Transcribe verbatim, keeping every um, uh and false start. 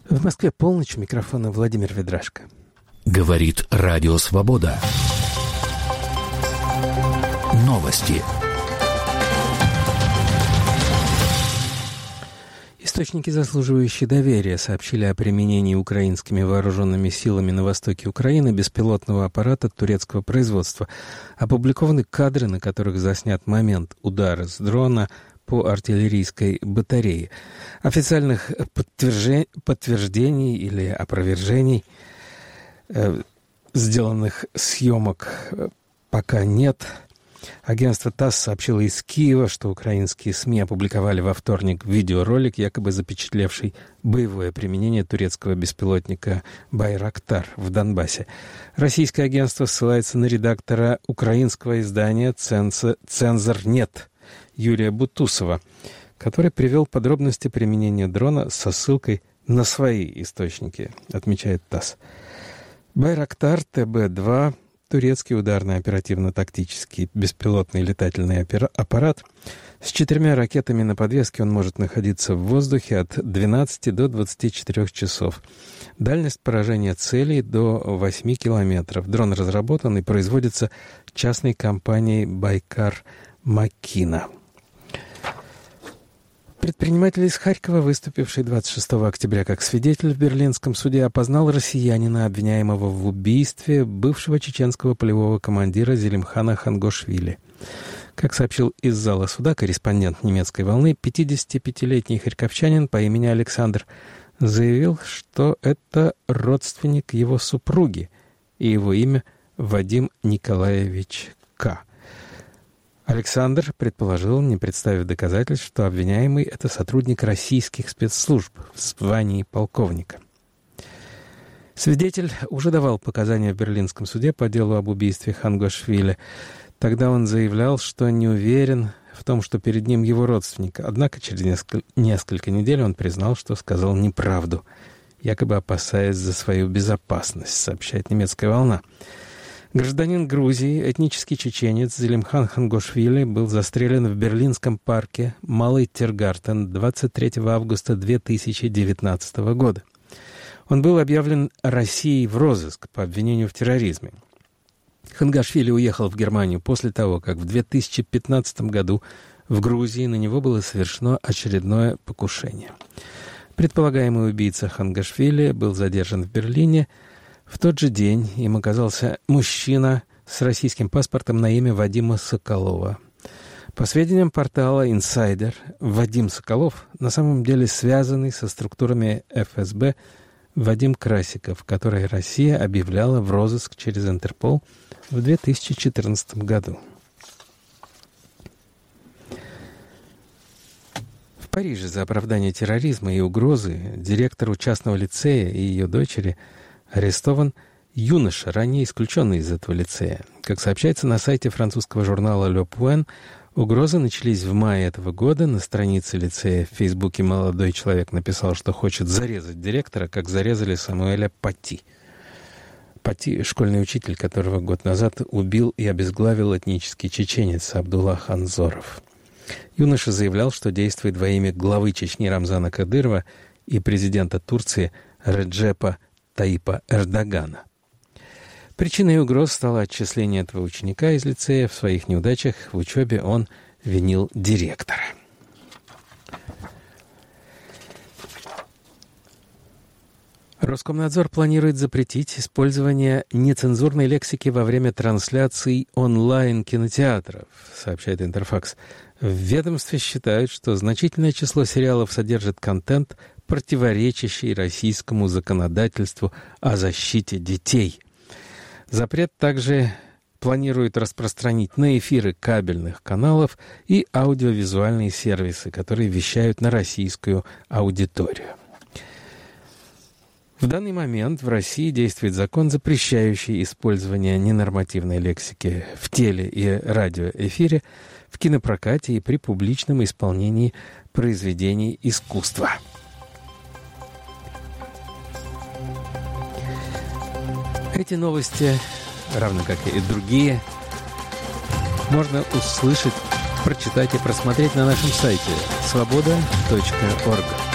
В Москве полночь, у микрофона Владимир Ведрашко. Говорит Радио Свобода. Новости. Источники, заслуживающие доверия, сообщили о применении украинскими вооруженными силами на востоке Украины беспилотного аппарата турецкого производства. Опубликованы кадры, на которых заснят момент удара с дрона по артиллерийской батарее. Официальных подтверждений, подтверждений или опровержений э, сделанных съемок э, пока нет. Агентство ТАСС сообщило из Киева, что украинские СМИ опубликовали во вторник видеоролик, якобы запечатлевший боевое применение турецкого беспилотника «Байрактар» в Донбассе. Российское агентство ссылается на редактора украинского издания «Цензор.нет» Юрия Бутусова, который привел подробности применения дрона со ссылкой на свои источники, отмечает ТАСС. «Байрактар Тэ Бэ два» — турецкий ударный оперативно-тактический беспилотный летательный аппарат. С четырьмя ракетами на подвеске он может находиться в воздухе от двенадцати до двадцати четырёх часов. Дальность поражения целей до восьми километров. Дрон разработан и производится частной компанией «Байкар Макина». Предприниматель из Харькова, выступивший двадцать шестого октября как свидетель в Берлинском суде, опознал россиянина, обвиняемого в убийстве бывшего чеченского полевого командира Зелимхана Хангошвили. Как сообщил из зала суда корреспондент немецкой волны, пятидесятипятилетний харьковчанин по имени Александр заявил, что это родственник его супруги, и его имя Вадим Николаевич К. Александр предположил, не представив доказательств, что обвиняемый — это сотрудник российских спецслужб в звании полковника. Свидетель уже давал показания в Берлинском суде по делу об убийстве Хангошвили. Тогда он заявлял, что не уверен в том, что перед ним его родственник. Однако через несколько, несколько недель он признал, что сказал неправду, якобы опасаясь за свою безопасность, сообщает немецкая волна. Гражданин Грузии, этнический чеченец Зелимхан Хангошвили был застрелен в берлинском парке Малый Тиргартен двадцать третьего августа две тысячи девятнадцатого года. Он был объявлен Россией в розыск по обвинению в терроризме. Хангошвили уехал в Германию после того, как в две тысячи пятнадцатом году в Грузии на него было совершено очередное покушение. Предполагаемый убийца Хангошвили был задержан в Берлине. В тот же день им оказался мужчина с российским паспортом на имя Вадима Соколова. По сведениям портала «Инсайдер», Вадим Соколов на самом деле связанный со структурами эф эс бэ Вадим Красиков, который Россия объявляла в розыск через Интерпол в две тысячи четырнадцатом году. В Париже за оправдание терроризма и угрозы директору частного лицея и ее дочери арестован юноша, ранее исключенный из этого лицея. Как сообщается на сайте французского журнала «Le Point», угрозы начались в мае этого года. На странице лицея в Фейсбуке молодой человек написал, что хочет зарезать директора, как зарезали Самуэля Пати. Пати — школьный учитель, которого год назад убил и обезглавил этнический чеченец Абдулла Ханзоров. Юноша заявлял, что действует во имя главы Чечни Рамзана Кадырова и президента Турции Реджепа Таипа Эрдогана. Причиной угроз стало отчисление этого ученика из лицея. В своих неудачах в учебе он винил директора. Роскомнадзор планирует запретить использование нецензурной лексики во время трансляций онлайн-кинотеатров, сообщает Интерфакс. В ведомстве считают, что значительное число сериалов содержит контент, противоречащий российскому законодательству о защите детей. Запрет также планирует распространить на эфиры кабельных каналов и аудиовизуальные сервисы, которые вещают на российскую аудиторию. В данный момент в России действует закон, запрещающий использование ненормативной лексики в теле- и радиоэфире, в кинопрокате и при публичном исполнении произведений искусства. Эти новости, равно как и другие, можно услышать, прочитать и просмотреть на нашем сайте свобода точка орг.